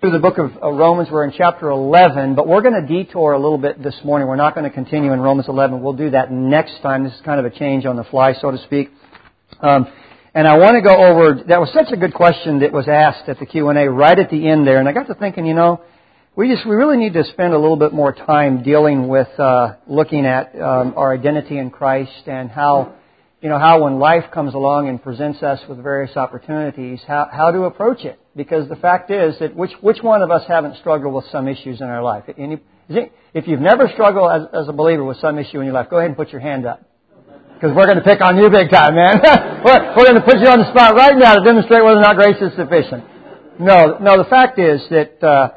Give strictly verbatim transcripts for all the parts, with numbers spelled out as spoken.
through the book of Romans. We're in chapter eleven, but we're going to detour a little bit this morning. We're not going to continue in Romans eleven. We'll do that next time. This is kind of a change on the fly, so to speak. Um, and I want to go over, that was such a good question that was asked at the Q and A right at the end there. And I got to thinking, you know, we just, we really need to spend a little bit more time dealing with, uh, looking at um, our identity in Christ and how, you know, how when life comes along and presents us with various opportunities, how, how to approach it. Because the fact is that which which one of us haven't struggled with some issues in our life? Any, it, if you've never struggled as, as a believer with some issue in your life, go ahead and put your hand up. Because we're going to pick on you big time, man. we're, we're going to put you on the spot right now to demonstrate whether or not grace is sufficient. No, no. The fact is that uh,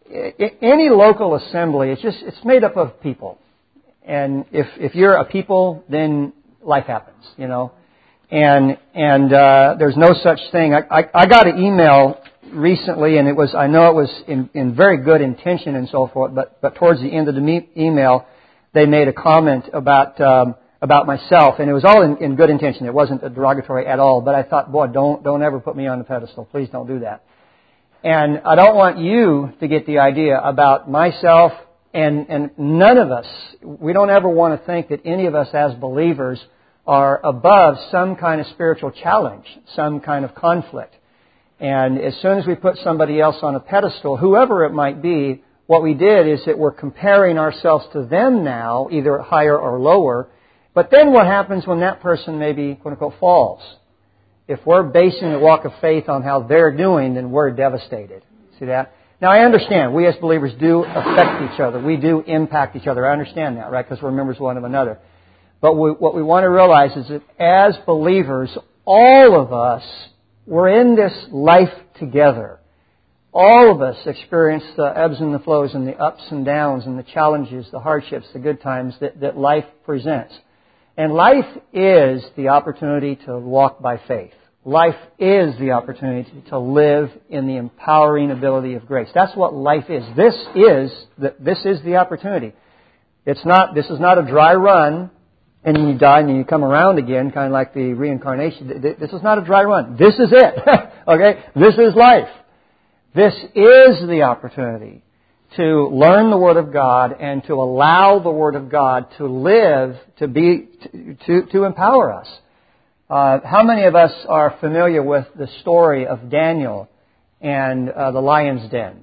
any local assembly, it's just it's made up of people, and if if you're a people, then life happens, you know. And and uh, there's no such thing. I, I I got an email recently, and it was I know it was in, in very good intention and so forth, but but towards the end of the me- email, they made a comment about um, about myself, and it was all in, in good intention. It wasn't a derogatory at all. But I thought, boy, don't don't ever put me on the pedestal. Please don't do that. And I don't want you to get the idea about myself, and and none of us. We don't ever want to think that any of us as believers are above some kind of spiritual challenge, some kind of conflict. And as soon as we put somebody else on a pedestal, whoever it might be, what we did is that we're comparing ourselves to them now, either higher or lower. But then what happens when that person maybe, quote unquote, falls? If we're basing the walk of faith on how they're doing, then we're devastated. See that? Now I understand, we as believers do affect each other. We do impact each other. I understand that, right? Because we're members one of another. But we, what we want to realize is that as believers, all of us, we're in this life together. All of us experience the ebbs and the flows and the ups and downs and the challenges, the hardships, the good times that, that life presents. And life is the opportunity to walk by faith. Life is the opportunity to live in the empowering ability of grace. That's what life is. This is the, this is the opportunity. It's not. This is not a dry run, and then you die and then you come around again, kind of like the reincarnation. This is not a dry run. This is it. Okay? This is life. This is the opportunity to learn the Word of God and to allow the Word of God to live, to be, to, to empower us. Uh, how many of us are familiar with the story of Daniel and uh, the lion's den?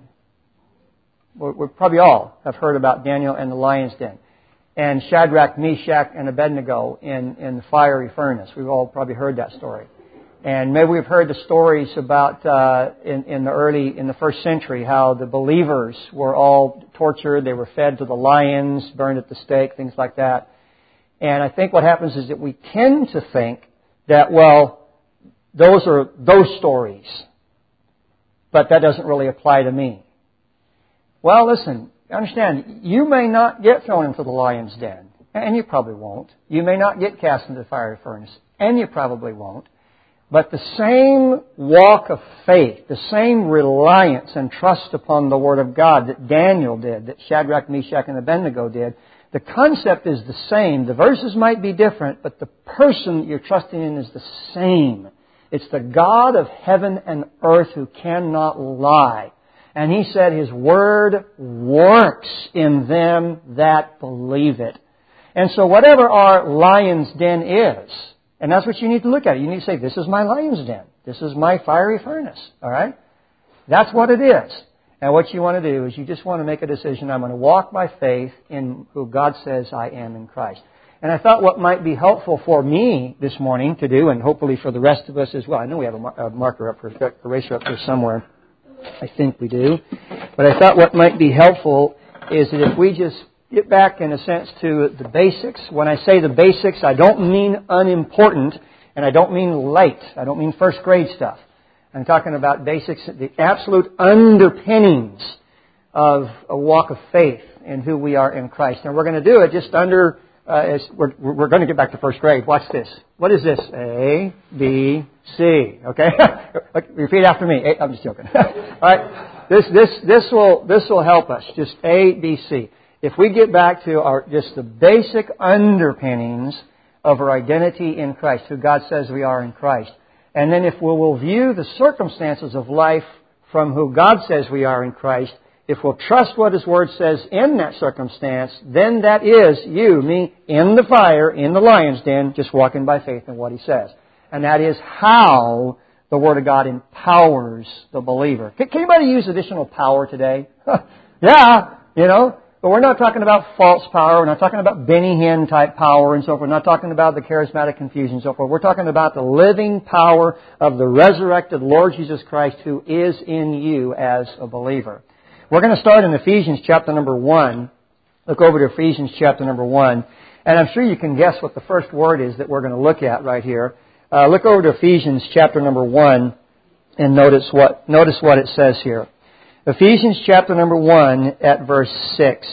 We we're probably all have heard about Daniel and the lion's den. And Shadrach, Meshach, and Abednego in, in the fiery furnace. We've all probably heard that story. And maybe we've heard the stories about uh, in, in the early, in the first century, how the believers were all tortured. They were fed to the lions, burned at the stake, things like that. And I think what happens is that we tend to think that, well, those are those stories, but that doesn't really apply to me. Well, listen, understand, you may not get thrown into the lion's den, and you probably won't. You may not get cast into the fiery furnace, and you probably won't. But the same walk of faith, the same reliance and trust upon the Word of God that Daniel did, that Shadrach, Meshach, and Abednego did, the concept is the same. The verses might be different, but the person that you're trusting in is the same. It's the God of heaven and earth who cannot lie. And He said His Word works in them that believe it. And so whatever our lion's den is, and that's what you need to look at. You need to say, this is my lion's den. This is my fiery furnace. All right? That's what it is. And what you want to do is you just want to make a decision. I'm going to walk by faith in who God says I am in Christ. And I thought what might be helpful for me this morning to do, and hopefully for the rest of us as well. I know we have a, mar- a marker up, a eraser up here somewhere. I think we do. But I thought what might be helpful is that if we just get back, in a sense, to the basics. When I say the basics, I don't mean unimportant, and I don't mean light. I don't mean first grade stuff. I'm talking about basics, the absolute underpinnings of a walk of faith in who we are in Christ. And we're going to do it just under, uh, as we're, we're going to get back to first grade. Watch this. What is this? A, B, C. Okay? Repeat after me. A, I'm just joking. All right? This, this, this will, this will help us. Just A, B, C. If we get back to our just the basic underpinnings of our identity in Christ, who God says we are in Christ, and then if we will view the circumstances of life from who God says we are in Christ, if we'll trust what His Word says in that circumstance, then that is you, me, in the fire, in the lion's den, just walking by faith in what He says. And that is how the Word of God empowers the believer. Can anybody use additional power today? Yeah, you know. But we're not talking about false power. We're not talking about Benny Hinn type power and so forth. We're not talking about the charismatic confusion and so forth. We're talking about the living power of the resurrected Lord Jesus Christ who is in you as a believer. We're going to start in Ephesians chapter number one. Look over to Ephesians chapter number one. And I'm sure you can guess what the first word is that we're going to look at right here. Uh, look over to Ephesians chapter number one and notice what, notice what it says here. Ephesians chapter number one at verse six.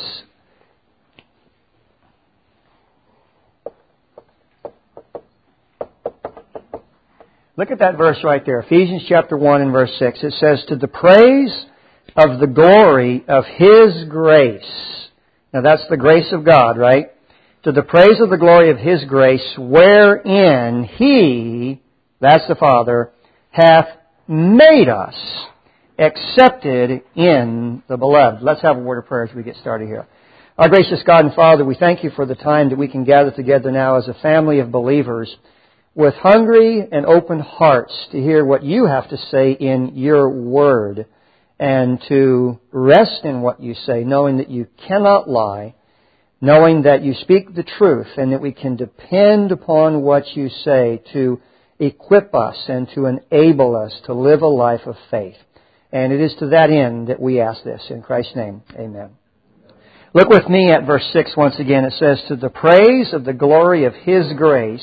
Look at that verse right there. Ephesians chapter one and verse six. It says, to the praise of the glory of His grace. Now that's the grace of God, right? To the praise of the glory of His grace, wherein He, that's the Father, hath made us accepted in the Beloved. Let's have a word of prayer as we get started here. Our gracious God and Father, we thank You for the time that we can gather together now as a family of believers with hungry and open hearts to hear what You have to say in Your Word and to rest in what You say, knowing that You cannot lie, knowing that You speak the truth and that we can depend upon what You say to equip us and to enable us to live a life of faith. And it is to that end that we ask this. In Christ's name, amen. Look with me at verse six once again. It says, to the praise of the glory of His grace,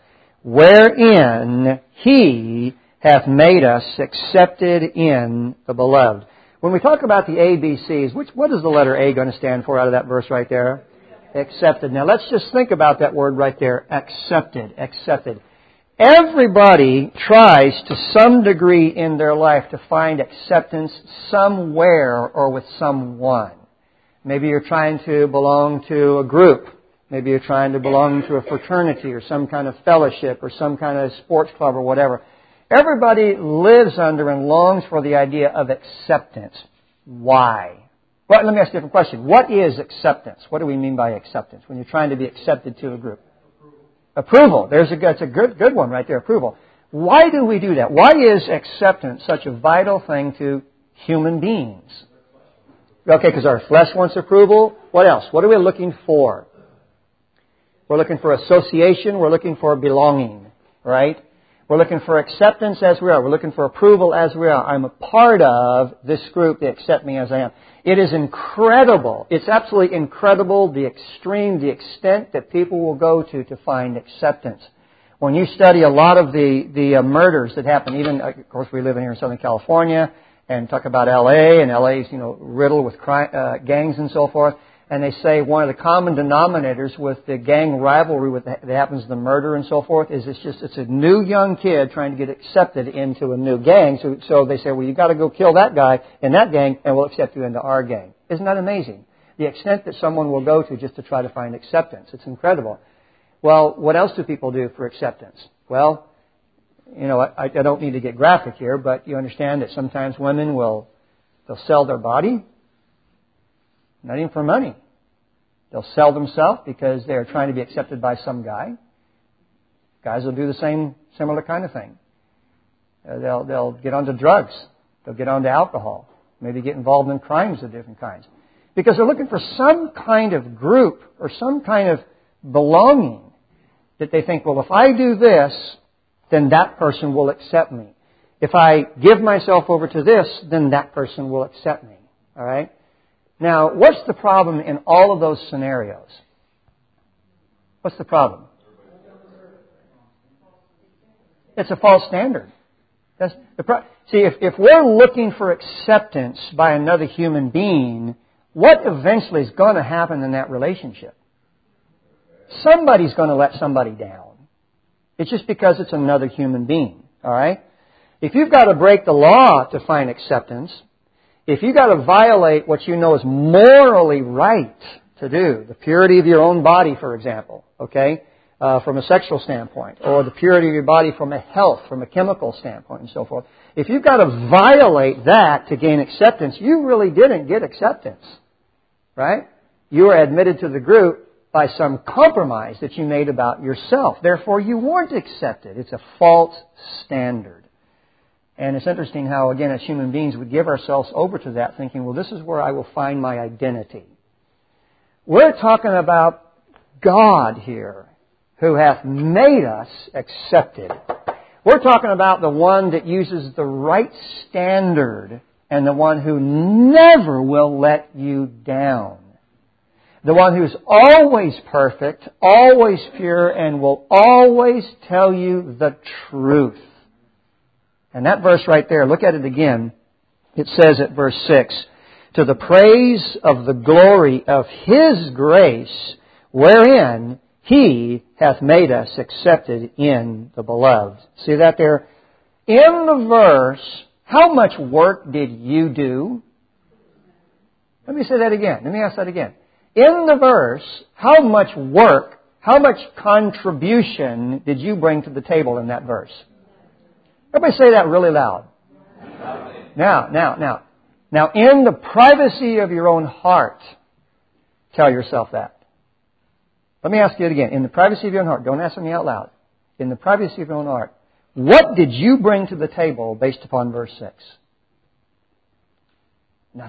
wherein He hath made us accepted in the Beloved. When we talk about the A B Cs, which, what is the letter A going to stand for out of that verse right there? Accepted. Now let's just think about that word right there. Accepted. Accepted. Everybody tries to some degree in their life to find acceptance somewhere or with someone. Maybe you're trying to belong to a group. Maybe you're trying to belong to a fraternity or some kind of fellowship or some kind of sports club or whatever. Everybody lives under and longs for the idea of acceptance. Why? Well, let me ask you a different question. What is acceptance? What do we mean by acceptance when you're trying to be accepted to a group? Approval. There's a, that's a good, good one right there, approval. Why do we do that? Why is acceptance such a vital thing to human beings? Okay, because our flesh wants approval. What else? What are we looking for? We're looking for association. We're looking for belonging, right? We're looking for acceptance as we are. We're looking for approval as we are. I'm a part of this group. They accept me as I am. It is incredible. It's absolutely incredible the extreme, the extent that people will go to to find acceptance. When you study a lot of the, the uh, murders that happen, even, of course, we live in here in Southern California, and talk about L A, and L A is, you know, riddled with crime, uh, gangs and so forth. And they say one of the common denominators with the gang rivalry with the, that happens to the murder and so forth is it's just it's a new young kid trying to get accepted into a new gang. So, so they say, well, you've got to go kill that guy in that gang, and we'll accept you into our gang. Isn't that amazing? The extent that someone will go to just to try to find acceptance. It's incredible. Well, what else do people do for acceptance? Well, you know, I, I don't need to get graphic here, but you understand that sometimes women will they'll sell their body. Not even for money. They'll sell themselves because they're trying to be accepted by some guy. Guys will do the same, similar kind of thing. Uh, they'll, they'll get onto drugs. They'll get onto alcohol. Maybe get involved in crimes of different kinds. Because they're looking for some kind of group or some kind of belonging that they think, well, if I do this, then that person will accept me. If I give myself over to this, then that person will accept me. All right? Now, what's the problem in all of those scenarios? What's the problem? It's a false standard. That's the pro- See, if, if we're looking for acceptance by another human being, what eventually is going to happen in that relationship? Somebody's going to let somebody down. It's just because it's another human being. All right? If you've got to break the law to find acceptance, if you've got to violate what you know is morally right to do, the purity of your own body, for example, okay, uh, from a sexual standpoint, or the purity of your body from a health, from a chemical standpoint, and so forth. If you've got to violate that to gain acceptance, you really didn't get acceptance. Right? You were admitted to the group by some compromise that you made about yourself. Therefore, you weren't accepted. It's a false standard. And it's interesting how, again, as human beings, we give ourselves over to that thinking, well, this is where I will find my identity. We're talking about God here, who hath made us accepted. We're talking about the one that uses the right standard and the one who never will let you down. The one who's always perfect, always pure, and will always tell you the truth. And that verse right there, look at it again. It says at verse six, to the praise of the glory of His grace, wherein He hath made us accepted in the beloved. See that there? In the verse, how much work did you do? Let me say that again. Let me ask that again. In the verse, how much work, how much contribution did you bring to the table in that verse? Everybody say that really loud. Now, now, now. Now, in the privacy of your own heart, tell yourself that. Let me ask you it again. In the privacy of your own heart, don't answer me out loud. In the privacy of your own heart, what did you bring to the table based upon verse six? Nothing.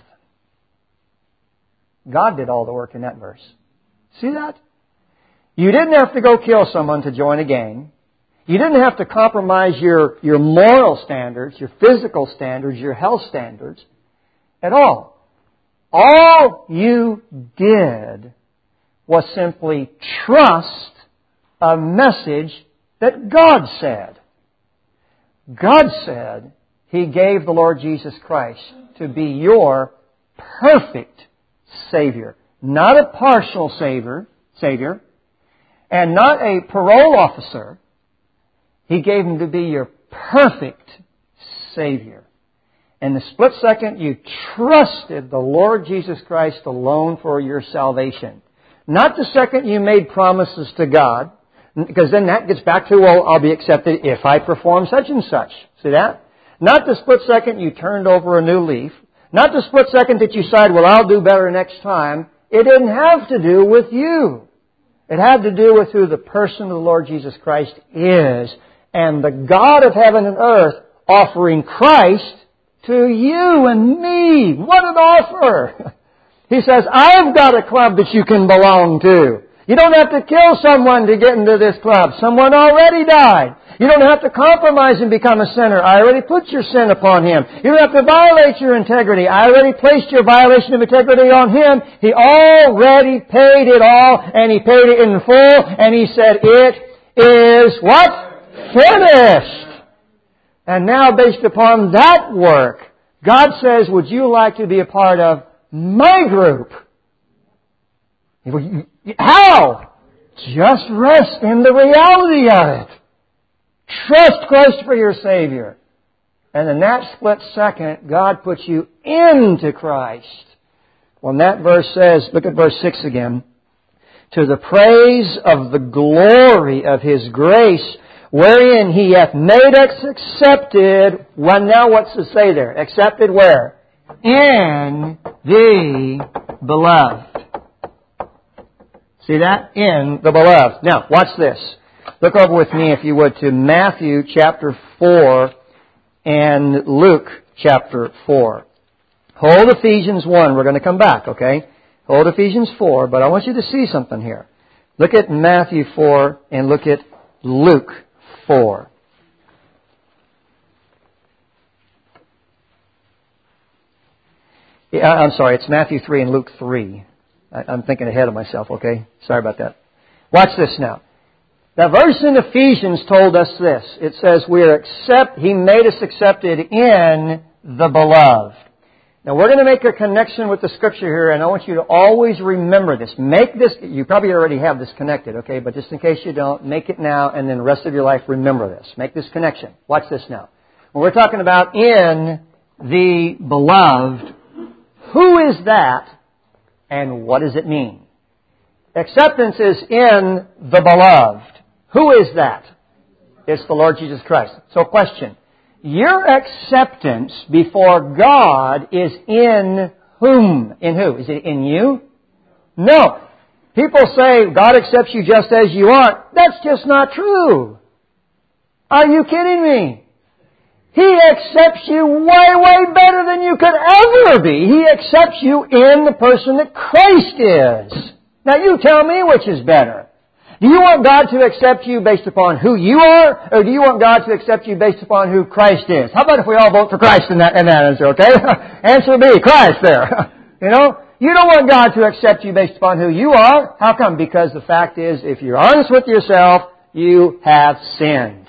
God did all the work in that verse. See that? You didn't have to go kill someone to join a gang. You didn't have to compromise your, your moral standards, your physical standards, your health standards at all. All you did was simply trust a message that God said. God said He gave the Lord Jesus Christ to be your perfect Savior. Not a partial Savior, Savior, and not a parole officer. He gave Him to be your perfect Savior. And the split second you trusted the Lord Jesus Christ alone for your salvation. Not the second you made promises to God, because then that gets back to, well, I'll be accepted if I perform such and such. See that? Not the split second you turned over a new leaf. Not the split second that you decide, well, I'll do better next time. It didn't have to do with you. It had to do with who the person of the Lord Jesus Christ is. And the God of heaven and earth offering Christ to you and me. What an offer! He says, I've got a club that you can belong to. You don't have to kill someone to get into this club. Someone already died. You don't have to compromise and become a sinner. I already put your sin upon Him. You don't have to violate your integrity. I already placed your violation of integrity on Him. He already paid it all, and He paid it in full, and He said, it is what? Finished. And now, based upon that work, God says, would you like to be a part of my group? How? Just rest in the reality of it. Trust Christ for your Savior. And in that split second, God puts you into Christ. When that verse says, look at verse six again. To the praise of the glory of His grace, wherein He hath made us accepted. Well, now what's to say there? Accepted where? In the beloved. See that? In the beloved. Now, watch this. Look over with me, if you would, to Matthew chapter four and Luke chapter four. Hold Ephesians one. We're going to come back, okay? Hold Ephesians four, but I want you to see something here. Look at Matthew four and look at Luke four. Yeah, I'm sorry, it's Matthew three and Luke three. I'm thinking ahead of myself, okay? Sorry about that. Watch this now. The verse in Ephesians told us this. It says, we are accept, He made us accepted in the beloved. Now we're going to make a connection with the Scripture here, and I want you to always remember this. Make this, you probably already have this connected, okay? But just in case you don't, make it now, and then the rest of your life remember this. Make this connection. Watch this now. When we're talking about in the beloved, who is that, and what does it mean? Acceptance is in the beloved. Who is that? It's the Lord Jesus Christ. So question. Your acceptance before God is in whom? In who? Is it in you? No. People say God accepts you just as you are. That's just not true. Are you kidding me? He accepts you way, way better than you could ever be. He accepts you in the person that Christ is. Now you tell me which is better. Do you want God to accept you based upon who you are, or do you want God to accept you based upon who Christ is? How about if we all vote for Christ in that, in that answer, okay? Answer B, Christ there. You know? You don't want God to accept you based upon who you are. How come? Because the fact is, if you're honest with yourself, you have sinned.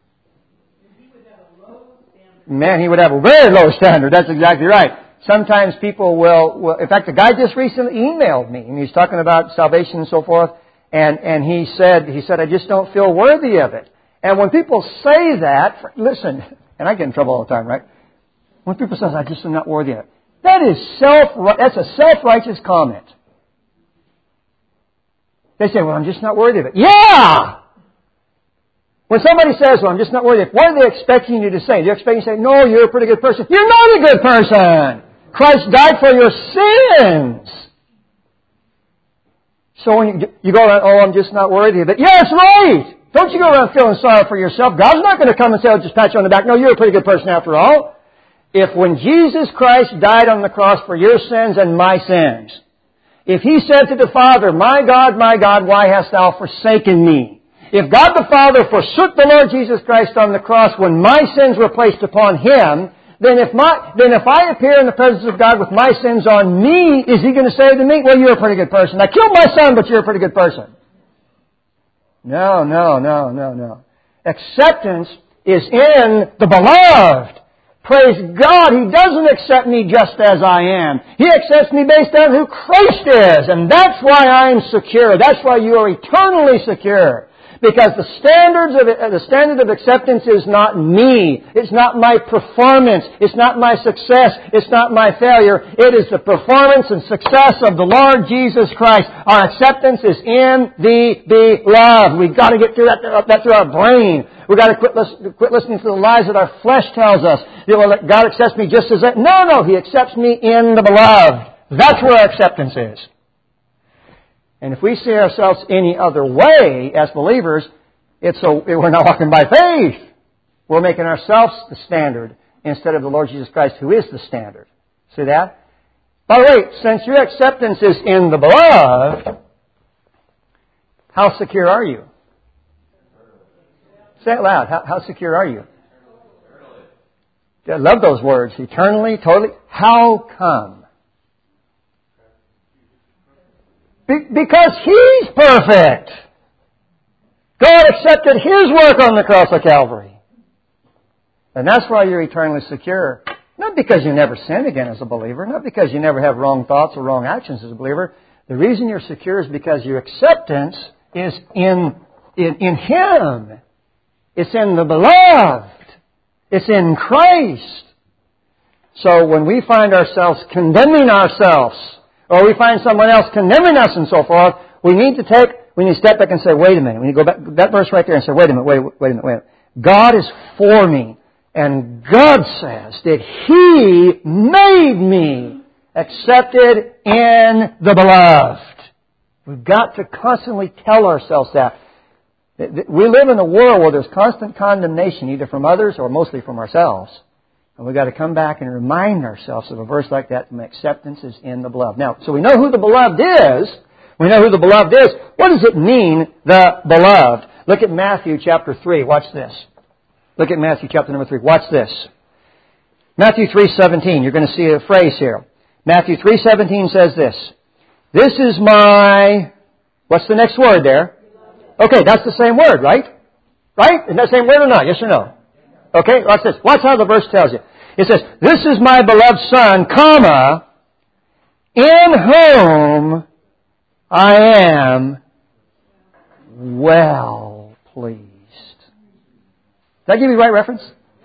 Man, he would have a very low standard. That's exactly right. Sometimes people will, will, in fact, a guy just recently emailed me, and he's talking about salvation and so forth, and, and he said, he said, I just don't feel worthy of it. And when people say that, listen, and I get in trouble all the time, right? When people say, I just am not worthy of it. That is self, that's a self-righteous comment. They say, well, I'm just not worthy of it. Yeah! When somebody says, well, I'm just not worthy of it, what are they expecting you to say? They're expecting you to say, no, you're a pretty good person. You're not a good person! Christ died for your sins! So when you, you go around, oh, I'm just not worthy of it. Yeah, that's right! Don't you go around feeling sorry for yourself. God's not going to come and say, I'll just pat you on the back. No, you're a pretty good person after all. If when Jesus Christ died on the cross for your sins and my sins, if He said to the Father, my God, my God, why hast thou forsaken me? If God the Father forsook the Lord Jesus Christ on the cross when my sins were placed upon Him, then if my, then if I appear in the presence of God with my sins on me, is He going to say to me, well, you're a pretty good person. I killed my son, but you're a pretty good person. No, no, no, no, no. Acceptance is in the beloved. Praise God, He doesn't accept me just as I am. He accepts me based on who Christ is. And that's why I'm secure. That's why you are eternally secure. Because the standards of the standard of acceptance is not me. It's not my performance. It's not my success. It's not my failure. It is the performance and success of the Lord Jesus Christ. Our acceptance is in the beloved. We've got to get through that, that through our brain. We've got to quit, listen, quit listening to the lies that our flesh tells us. You know, God accepts me just as I... No, no, He accepts me in the beloved. That's where our acceptance is. And if we see ourselves any other way as believers, it's so we're not walking by faith. We're making ourselves the standard instead of the Lord Jesus Christ, who is the standard. See that? By the way, since your acceptance is in the beloved, how secure are you? Say it loud. How, how secure are you? I love those words. Eternally, totally. How come? Because He's perfect. God accepted His work on the cross of Calvary. And that's why you're eternally secure. Not because you never sin again as a believer. Not because you never have wrong thoughts or wrong actions as a believer. The reason you're secure is because your acceptance is in, in, in Him. It's in the beloved. It's in Christ. So when we find ourselves condemning ourselves, or we find someone else condemning us and so forth, we need to take, we need to step back and say, wait a minute. We need to go back, that verse right there and say, wait a minute, wait, wait a minute, wait a minute. God is for me. And God says that He made me accepted in the beloved. We've got to constantly tell ourselves that. We live in a world where there's constant condemnation, either from others or mostly from ourselves. And we've got to come back and remind ourselves of a verse like that, my acceptance is in the beloved. Now, so we know who the beloved is. We know who the beloved is. What does it mean, the beloved? Look at Matthew chapter three. Watch this. Look at Matthew chapter number three. Watch this. Matthew three seventeen. You're going to see a phrase here. Matthew three seventeen says this. This is my... What's the next word there? Okay, that's the same word, right? Right? Isn't that the same word or not? Yes or no? Okay, watch this. Watch how the verse tells you. It says, this is my beloved Son, comma, in whom I am well pleased. Did I give you the right reference?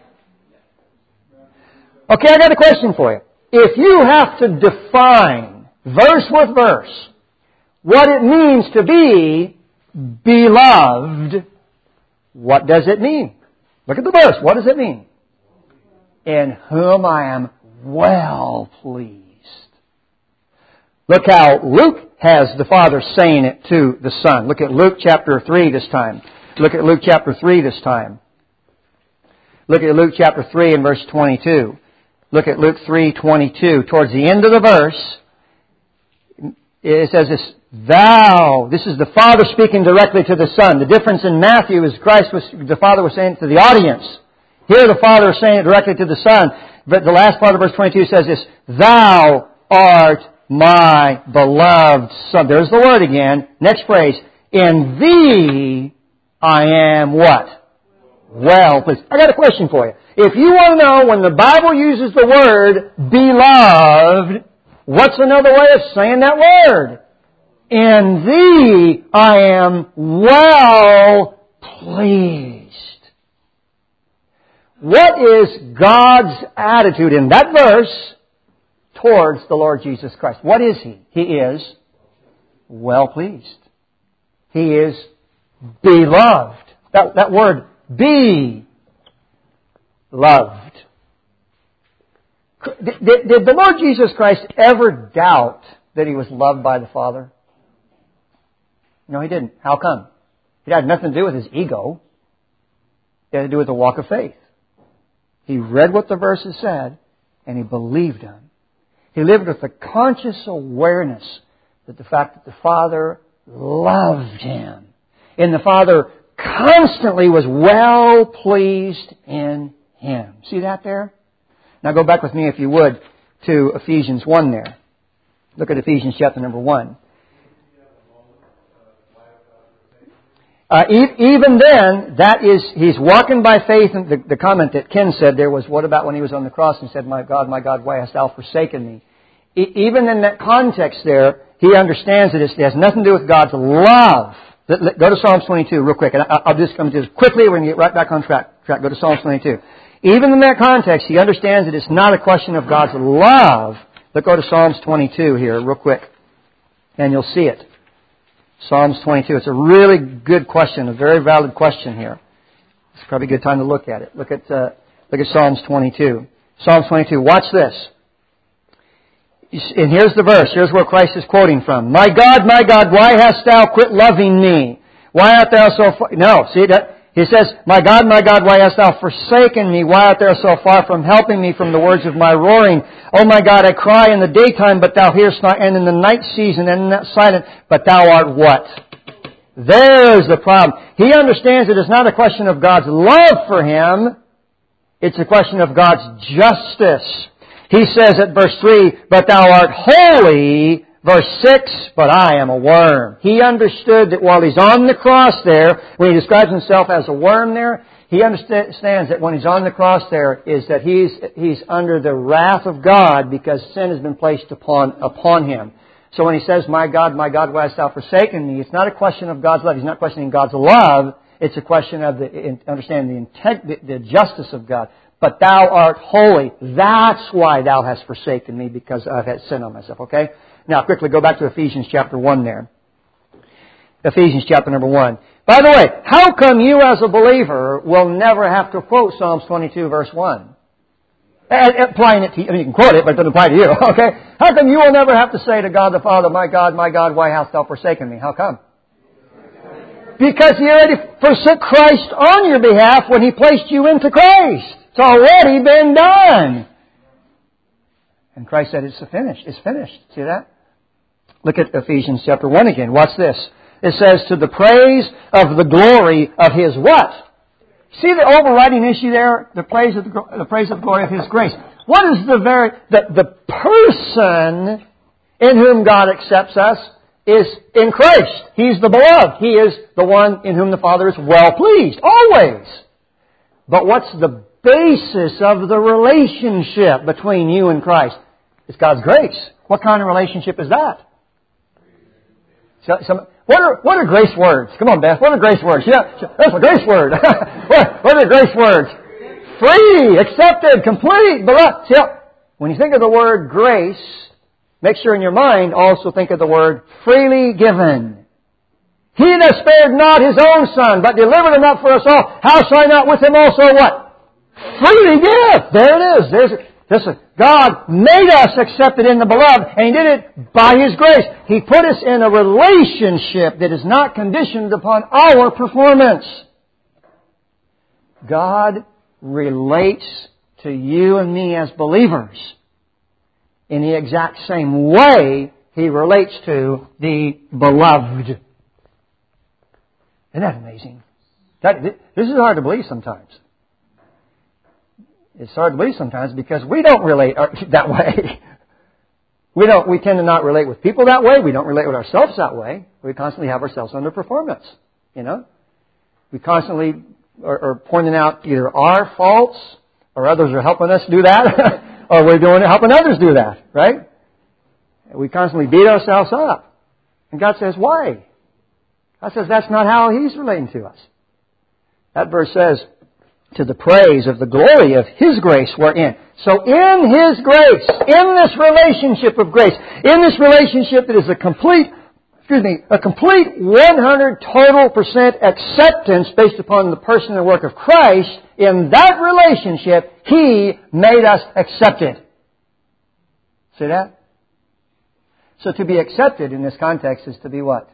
Okay, I got a question for you. If you have to define, verse with verse, what it means to be beloved, what does it mean? Look at the verse. What does it mean? in whom I am well pleased. Look how Luke has the Father saying it to the Son. Look at Luke chapter three this time. Look at Luke chapter three this time. Look at Luke chapter three and verse twenty-two. Look at Luke three twenty-two. Towards the end of the verse, it says this, Thou, this is the Father speaking directly to the Son. The difference in Matthew is Christ was, the Father was saying it to the audience. Here the Father is saying it directly to the Son. But the last part of verse twenty-two says this, Thou art my beloved Son. There's the word again. Next phrase. In Thee I am what? Well pleased. I got a question for you. If you want to know when the Bible uses the word beloved, what's another way of saying that word? In Thee I am well pleased. What is God's attitude in that verse towards the Lord Jesus Christ? What is He? He is well pleased. He is beloved. That, that word, be loved. Did, did, did the Lord Jesus Christ ever doubt that He was loved by the Father? No, He didn't. How come? It had nothing to do with His ego. It had to do with the walk of faith. He read what the verses said, and He believed them. He lived with the conscious awareness that the fact that the Father loved Him, and the Father constantly was well pleased in Him. See that there? Now go back with me, if you would, to Ephesians one there. Look at Ephesians chapter number one. Uh, even then, that is, he's walking by faith. And the, the comment that Ken said there was, what about when he was on the cross and said, My God, my God, why hast thou forsaken me? E- even in that context there, he understands that it has nothing to do with God's love. Let, let, go to Psalms twenty-two real quick. And I, I'll just come to this quickly. We're going to get right back on track. track. Go to Psalms twenty-two. Even in that context, he understands that it's not a question of God's love. Let's go to Psalms twenty-two here real quick. And you'll see it. Psalms twenty-two. It's a really good question, a very valid question here. It's probably a good time to look at it. Look at uh, look at Psalms twenty-two. Psalms twenty-two. Watch this. And here's the verse. Here's where Christ is quoting from. My God, my God, why hast thou quit loving me? Why art thou so far? No, see that. He says, My God, my God, why hast thou forsaken me? Why art thou so far from helping me from the words of my roaring? Oh my God, I cry in the daytime, but thou hearest not, and in the night season, and in that silent, but thou art what? There's the problem. He understands that it's not a question of God's love for him. It's a question of God's justice. He says at verse three, But thou art holy. Verse six, But I am a worm. He understood that while He's on the cross there, when He describes Himself as a worm there, He understands that when He's on the cross there is that He's He's under the wrath of God because sin has been placed upon upon Him. So when He says, My God, my God, why hast thou forsaken me? It's not a question of God's love. He's not questioning God's love. It's a question of the, understanding the, integ- the justice of God. But thou art holy. That's why thou hast forsaken me, because I've had sin on myself. Okay? Now, quickly go back to Ephesians chapter one there. Ephesians chapter number one. By the way, how come you as a believer will never have to quote Psalms twenty-two verse one? Applying it to you. I mean, you can quote it, but it doesn't apply to you. Okay? How come you will never have to say to God the Father, My God, my God, why hast thou forsaken me? How come? Because He already forsook Christ on your behalf when He placed you into Christ. It's already been done. And Christ said, It's finished. It's finished. See that? Look at Ephesians chapter one again. Watch this. It says, To the praise of the glory of His what? See the overriding issue there? The praise of the, the praise of the glory of His grace. What is the very, the, the person in whom God accepts us is in Christ. He's the beloved. He is the one in whom the Father is well pleased. Always. But what's the basis of the relationship between you and Christ? It's God's grace. What kind of relationship is that? So, some, what are what are grace words? Come on, Beth. What are grace words? Yeah, that's a grace word. what, what are grace words? Free, accepted, complete, beloved. See, when you think of the word grace, make sure in your mind also think of the word freely given. He that spared not His own Son, but delivered Him up for us all, how shall I not with Him also what? freely give. There it is. There's, listen, God made us accepted in the Beloved, and He did it by His grace. He put us in a relationship that is not conditioned upon our performance. God relates to you and me as believers in the exact same way He relates to the Beloved. Isn't that amazing? That, this is hard to believe sometimes. It's hard to believe sometimes because we don't relate that way. We don't. We tend to not relate with people that way. We don't relate with ourselves that way. We constantly have ourselves under performance. You know, we constantly are, are pointing out either our faults or others are helping us do that, or we're doing it helping others do that. Right? We constantly beat ourselves up, and God says, "Why?" God says that's not how He's relating to us. That verse says, to the praise of the glory of His grace we're in. So in His grace, in this relationship of grace, in this relationship that is a complete, excuse me, a complete one hundred total percent acceptance based upon the person and work of Christ, in that relationship, He made us accepted. See that? So to be accepted in this context is to be what?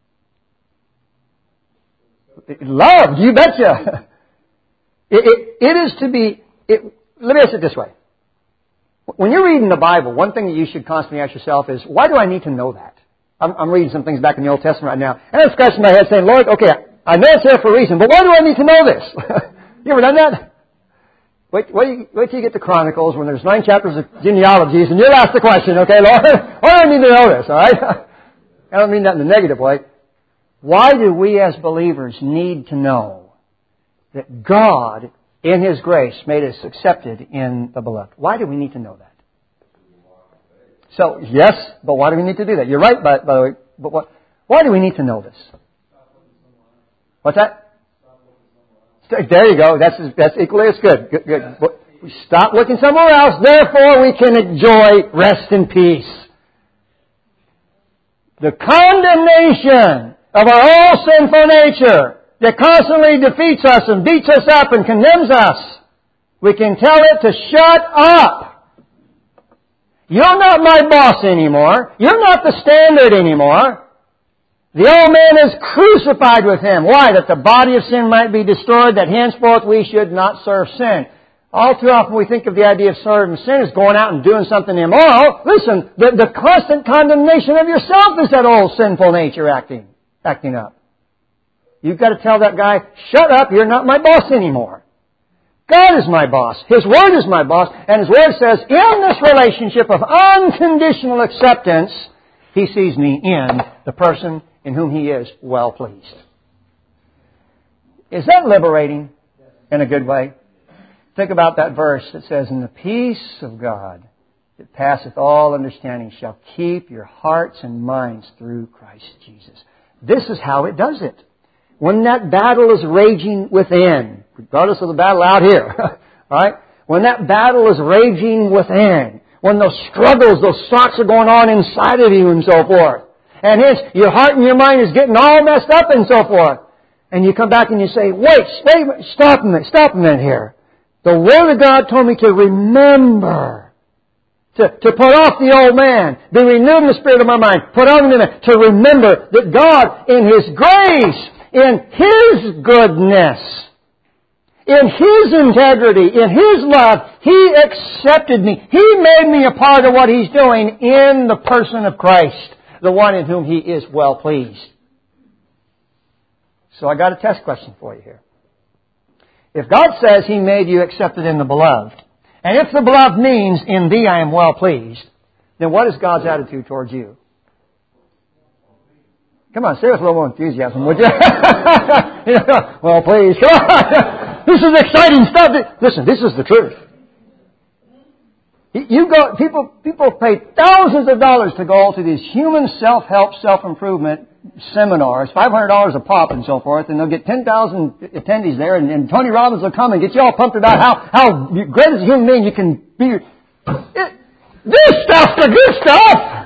Loved, you betcha. It, it, it is to be, it, let me ask it this way. When you're reading the Bible, one thing that you should constantly ask yourself is, why do I need to know that? I'm, I'm reading some things back in the Old Testament right now, and I'm scratching my head saying, Lord, okay, I know it's there for a reason, but why do I need to know this? You ever done that? Wait, wait, wait till you get to Chronicles when there's nine chapters of genealogies, and you'll ask the question, okay, Lord, why do I need to know this, all right? I don't mean that in a negative way. Why do we as believers need to know that God, in His grace, made us accepted in the Beloved? Why do we need to know that? So, yes, but why do we need to do that? You're right, by, by the way, but what, why do we need to know this? What's that? There you go. That's, that's equally as good. Good, good. We stop looking somewhere else, therefore we can enjoy rest and peace. The condemnation of our own sinful nature that constantly defeats us and beats us up and condemns us, we can tell it to shut up. You're not my boss anymore. You're not the standard anymore. The old man is crucified with Him. Why? That the body of sin might be destroyed, that henceforth we should not serve sin. All too often we think of the idea of serving sin as going out and doing something immoral. Listen, the, the constant condemnation of yourself is that old sinful nature acting, acting up. You've got to tell that guy, shut up, you're not my boss anymore. God is my boss. His Word is my boss. And His Word says, in this relationship of unconditional acceptance, He sees me in the person in whom He is well pleased. Is that liberating in a good way? Think about that verse that says, and the peace of God that passeth all understanding shall keep your hearts and minds through Christ Jesus. This is how it does it. When that battle is raging within, regardless of the battle out here, right? When that battle is raging within, when those struggles, those thoughts are going on inside of you and so forth, and hence your heart and your mind is getting all messed up and so forth, and you come back and you say, wait, wait, stop a minute, stop a minute here. The Word of God told me to remember, to, to put off the old man, be renewed in the spirit of my mind, put on the new man, to remember that God, in His grace, in His goodness, in His integrity, in His love, He accepted me. He made me a part of what He's doing in the person of Christ, the one in whom He is well pleased. So I got a test question for you here. If God says He made you accepted in the Beloved, and if the Beloved means, in Thee I am well pleased, then what is God's attitude towards you? Come on, say it with a little more enthusiasm, would you? Well, please, come on. This is exciting stuff. Listen, this is the truth. You go, people, people pay thousands of dollars to go to these human self-help, self-improvement seminars, five hundred dollars a pop and so forth, and they'll get ten thousand attendees there, and, and Tony Robbins will come and get you all pumped about how, how great as a human being you can be. It, this stuff's the good stuff.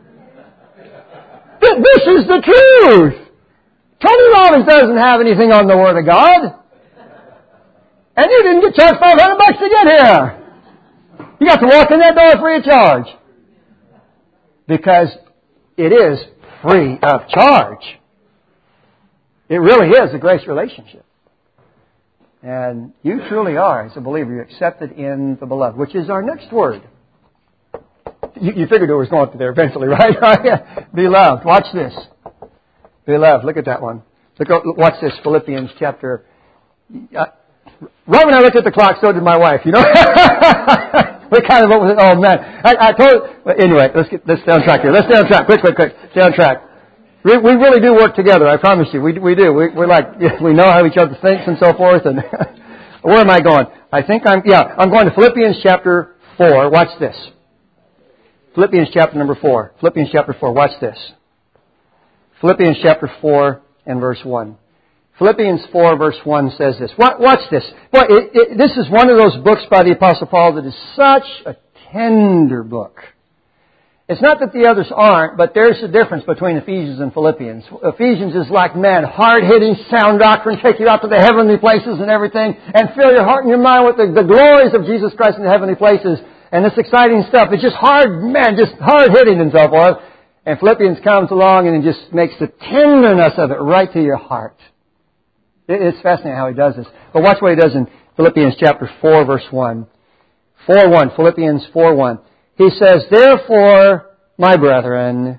This is the truth. Tony Robbins doesn't have anything on the Word of God. And you didn't get charged five hundred bucks to get here. You got to walk in that door free of charge. Because it is free of charge. It really is a grace relationship. And you truly are, as a believer, you're accepted in the beloved, which is our next word. You, you figured it was going to there eventually, right? Beloved. Watch this. Beloved. Look at that one. Look. Watch this. Philippians chapter. Uh, right when I looked at the clock, so did my wife. You know. We kind of. Oh man. I, I told. Anyway, let's get let's stay on track here. Let's stay on track. Quick, quick, quick. Stay on track. We, we really do work together. I promise you. We we do. We we're like we know how each other thinks and so forth. And where am I going? I think I'm. Yeah, I'm going to Philippians chapter four. Watch this. Philippians chapter number four. Philippians chapter four. Watch this. Philippians chapter four and verse one. Philippians four verse one says this. Watch this. Well, it, it, this is one of those books by the Apostle Paul that is such a tender book. It's not that the others aren't, but there's a difference between Ephesians and Philippians. Ephesians is like, man, hard-hitting, sound doctrine, take you out to the heavenly places and everything, and fill your heart and your mind with the, the glories of Jesus Christ in the heavenly places. And this exciting stuff. It's just hard, man, just hard-hitting and so forth. And Philippians comes along and it just makes the tenderness of it right to your heart. It's fascinating how he does this. But watch what he does in Philippians chapter four, verse one. four one. Philippians four one. He says, therefore, my brethren,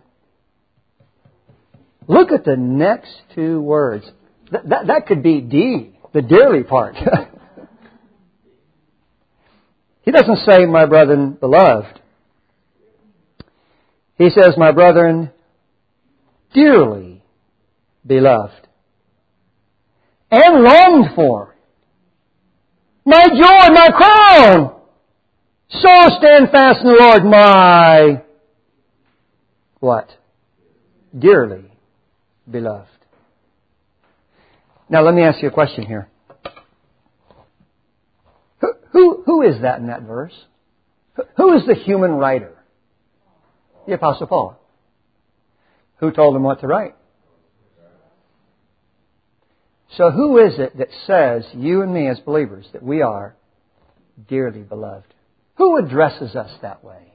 look at the next two words. That, that, that could be D, the dearly part. He doesn't say, my brethren, beloved. He says, my brethren, dearly beloved. And longed for. My joy, my crown. So stand fast in the Lord, my, what? Dearly beloved. Now let me ask you a question here. Who, who, who is that in that verse? Who is the human writer? The Apostle Paul. Who told him what to write? So who is it that says, you and me as believers, that we are dearly beloved? Who addresses us that way?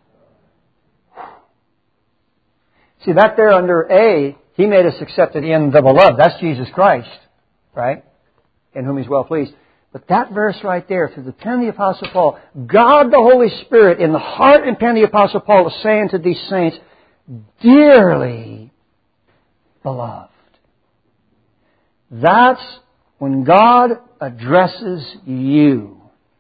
See, that there under A, He made us accepted in the beloved. That's Jesus Christ, right? In whom He's well pleased. But that verse right there, through the pen of the Apostle Paul, God the Holy Spirit, in the heart and pen of the Apostle Paul, is saying to these saints, dearly beloved. That's when God addresses you.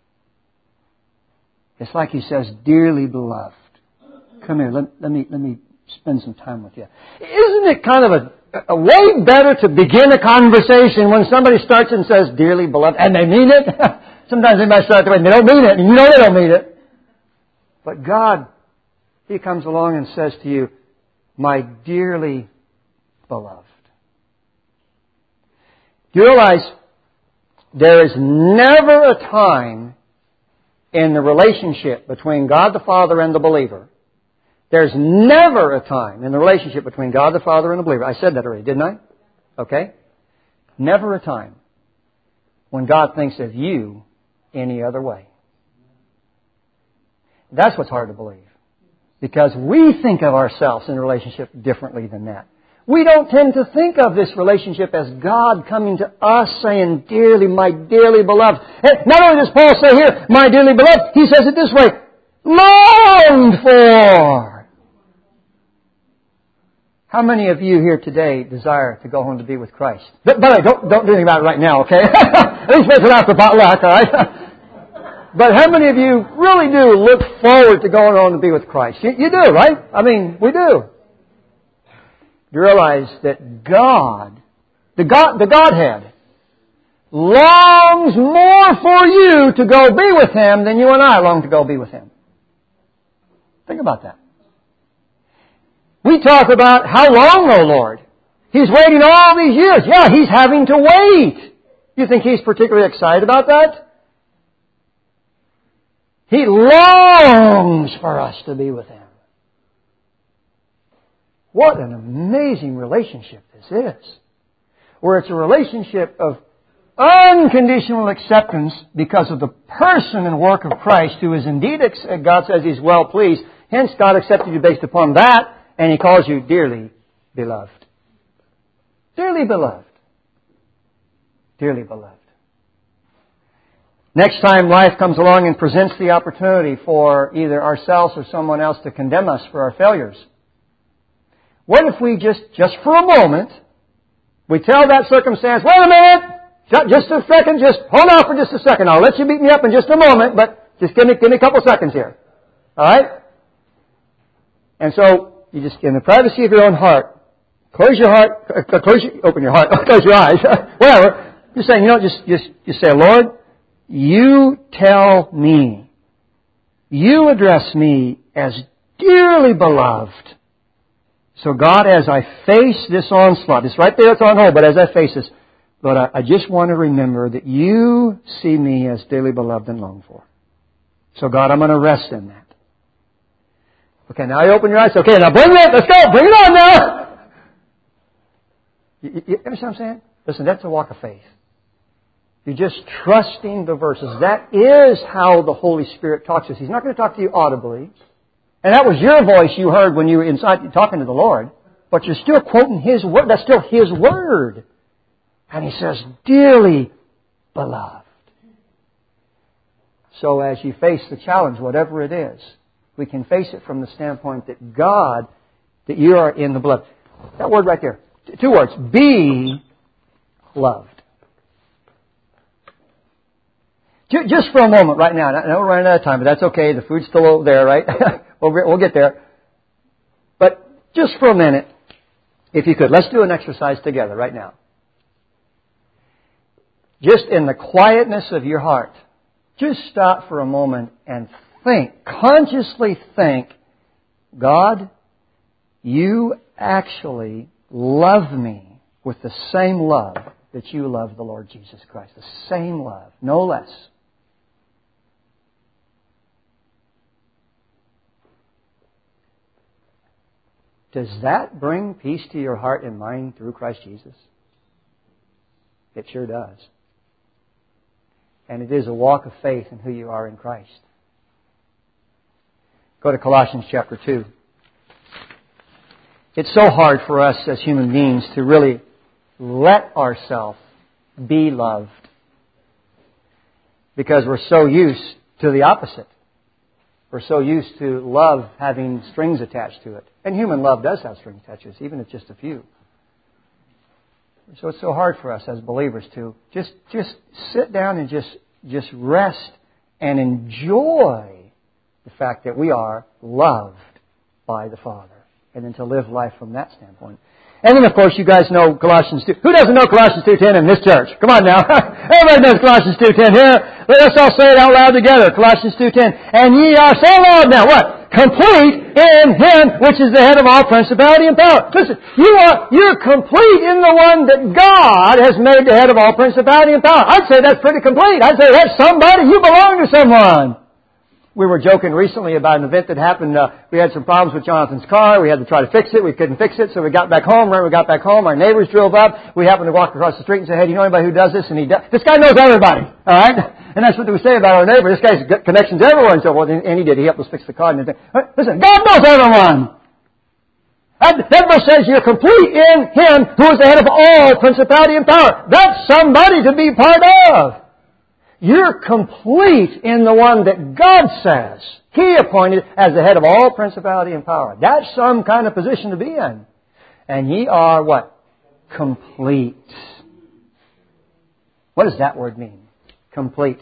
It's like He says, dearly beloved. Come here, let, let me let me spend some time with you. Isn't it kind of a, a way better to begin a conversation when somebody starts and says, dearly beloved, and they mean it? Sometimes they might start the way, and they don't mean it, and you know they don't mean it. But God, He comes along and says to you, my dearly beloved. Do you realize there is never a time in the relationship between God the Father and the believer, there's never a time in the relationship between God the Father and the believer, I said that already, didn't I? Okay? Never a time when God thinks of you any other way. That's what's hard to believe. Because we think of ourselves in a relationship differently than that. We don't tend to think of this relationship as God coming to us saying, dearly, my dearly beloved. And not only does Paul say here, my dearly beloved, he says it this way, longed for. How many of you here today desire to go home to be with Christ? But, but don't, don't do anything about it right now, okay? At least wait till after potluck, all right? But how many of you really do look forward to going on to be with Christ? You, you do, right? I mean, we do. You realize that God, the God, the Godhead, longs more for you to go be with Him than you and I long to go be with Him. Think about that. We talk about how long, O Lord? He's waiting all these years. Yeah, He's having to wait. You think He's particularly excited about that? He longs for us to be with Him. What an amazing relationship this is. Where it's a relationship of unconditional acceptance because of the person and work of Christ, who is indeed, God says He's well pleased. Hence, God accepted you based upon that, and He calls you dearly beloved. Dearly beloved. Dearly beloved. Next time life comes along and presents the opportunity for either ourselves or someone else to condemn us for our failures, what if we just, just for a moment, we tell that circumstance, wait a minute, just a second, just hold on for just a second. I'll let you beat me up in just a moment, but just give me, give me a couple seconds here. Alright? And so, you just, in the privacy of your own heart, close your heart, uh, close your, open your heart, close your eyes, whatever. You're saying, you know, just, just, just say, Lord, You tell me, You address me as dearly beloved. So God, as I face this onslaught, it's right there, it's on hold, but as I face this, Lord, I, I just want to remember that You see me as dearly beloved and longed for. So God, I'm going to rest in that. Okay, now you open your eyes. Okay, now bring it. Let's go. Bring it on now. You, you understand what I'm saying? Listen, that's a walk of faith. You're just trusting the verses. That is how the Holy Spirit talks to us. He's not going to talk to you audibly. And that was your voice you heard when you were inside talking to the Lord. But you're still quoting His word. That's still His word. And He says, dearly beloved. So as you face the challenge, whatever it is, we can face it from the standpoint that God, that you are in the blood. That word right there. Two words. Be loved. Just for a moment right now. I know we're running out of time, but that's okay. The food's still over there, right? we'll, we'll get there. But just for a minute, if you could, let's do an exercise together right now. Just in the quietness of your heart, just stop for a moment and think, consciously think, God, You actually love me with the same love that You love the Lord Jesus Christ. The same love, no less. Does that bring peace to your heart and mind through Christ Jesus? It sure does. And it is a walk of faith in who you are in Christ. Go to Colossians chapter two. It's so hard for us as human beings to really let ourselves be loved, because we're so used to the opposite. We're so used to love having strings attached to it. And human love does have strings attached to it, even if just a few. So it's so hard for us as believers to just just sit down and just just rest and enjoy the fact that we are loved by the Father. And then to live life from that standpoint. And then, of course, you guys know Colossians two. Who doesn't know Colossians two ten in this church? Come on now. Everybody knows Colossians two ten here. Let us all say it out loud together. Colossians two ten. And ye are, say it loud now, what? Complete in Him which is the head of all principality and power. Listen, you are, you're complete in the one that God has made the head of all principality and power. I'd say that's pretty complete. I'd say that's somebody. You belong to someone. We were joking recently about an event that happened. Uh, we had some problems with Jonathan's car. We had to try to fix it. We couldn't fix it, so we got back home. Right when we got back home, our neighbors drove up. We happened to walk across the street and say, hey, do you know anybody who does this? And he does. This guy knows everybody. All right? And that's what we say about our neighbor. This guy's got connections everywhere. And so, well, and he did. He helped us fix the car. And listen, God knows everyone. That verse says you're complete in Him who is the head of all principality and power. That's somebody to be part of. You're complete in the one that God says He appointed as the head of all principality and power. That's some kind of position to be in. And ye are what? Complete. What does that word mean? Complete.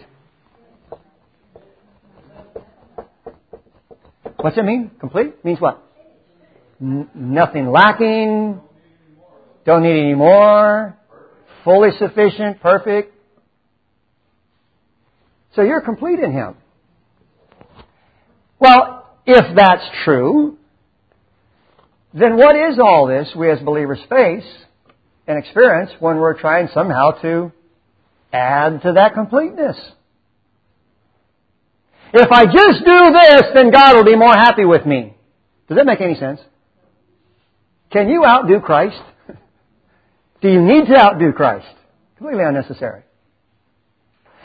What's it mean? Complete? Means what? N- nothing lacking. Don't need any more. Fully sufficient. Perfect. So you're complete in Him. Well, if that's true, then what is all this we as believers face and experience when we're trying somehow to add to that completeness? If I just do this, then God will be more happy with me. Does that make any sense? Can you outdo Christ? Do you need to outdo Christ? Completely unnecessary.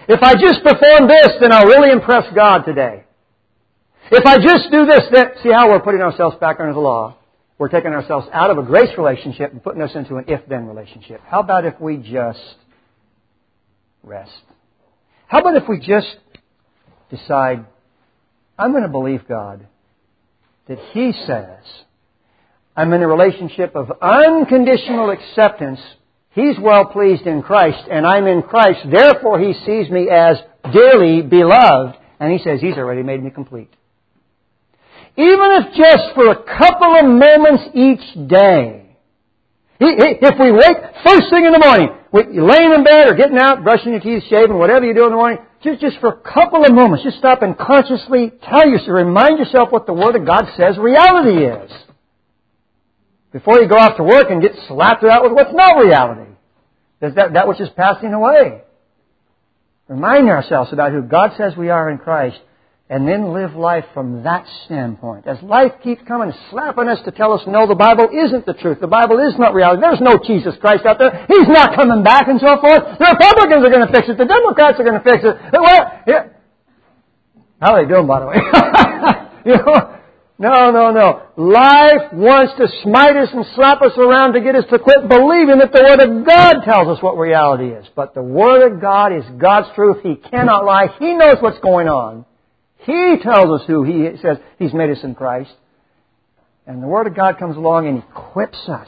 If I just perform this, then I'll really impress God today. If I just do this, then... See how we're putting ourselves back under the law? We're taking ourselves out of a grace relationship and putting us into an if-then relationship. How about if we just rest? How about if we just decide, I'm going to believe God that He says I'm in a relationship of unconditional acceptance. He's well pleased in Christ, and I'm in Christ. Therefore, He sees me as dearly beloved, and He says He's already made me complete. Even if just for a couple of moments each day. If we wake first thing in the morning, you're laying in bed or getting out, brushing your teeth, shaving, whatever you do in the morning, just, just for a couple of moments, just stop and consciously tell yourself, remind yourself what the Word of God says reality is. Before you go off to work and get slapped out with what's not reality. There's that, that which is passing away. Remind ourselves about who God says we are in Christ, and then live life from that standpoint. As life keeps coming, slapping us to tell us, no, the Bible isn't the truth. The Bible is not reality. There's no Jesus Christ out there. He's not coming back and so forth. The Republicans are going to fix it. The Democrats are going to fix it. Well, yeah. How are they doing, by the way? you know, no, no, no. Life wants to smite us and slap us around to get us to quit believing that the Word of God tells us what reality is. But the Word of God is God's truth. He cannot lie. He knows what's going on. He tells us who He says He's made us in Christ. And the Word of God comes along and equips us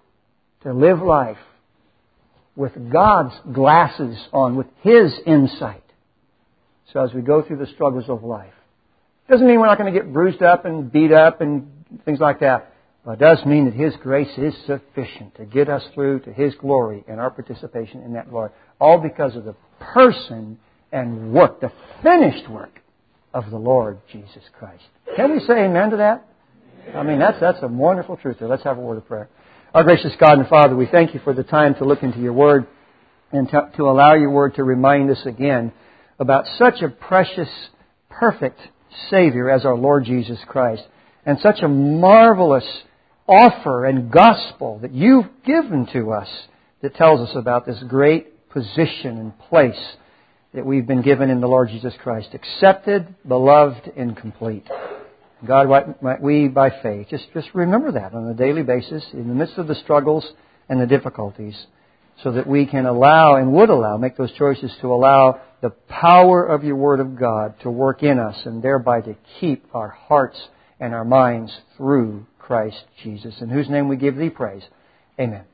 to live life with God's glasses on, with His insight. So as we go through the struggles of life. Doesn't mean we're not going to get bruised up and beat up and things like that. But it does mean that His grace is sufficient to get us through to His glory and our participation in that glory. All because of the person and work, the finished work of the Lord Jesus Christ. Can we say amen to that? I mean, that's that's a wonderful truth there. Let's have a word of prayer. Our gracious God and Father, we thank You for the time to look into Your Word and to, to allow Your Word to remind us again about such a precious, perfect Savior as our Lord Jesus Christ, and such a marvelous offer and gospel that You've given to us that tells us about this great position and place that we've been given in the Lord Jesus Christ. Accepted, beloved, and complete. God, might we, by faith, just, just remember that on a daily basis in the midst of the struggles and the difficulties, so that we can allow and would allow, make those choices to allow the power of Your Word of God to work in us and thereby to keep our hearts and our minds through Christ Jesus, in whose name we give Thee praise. Amen.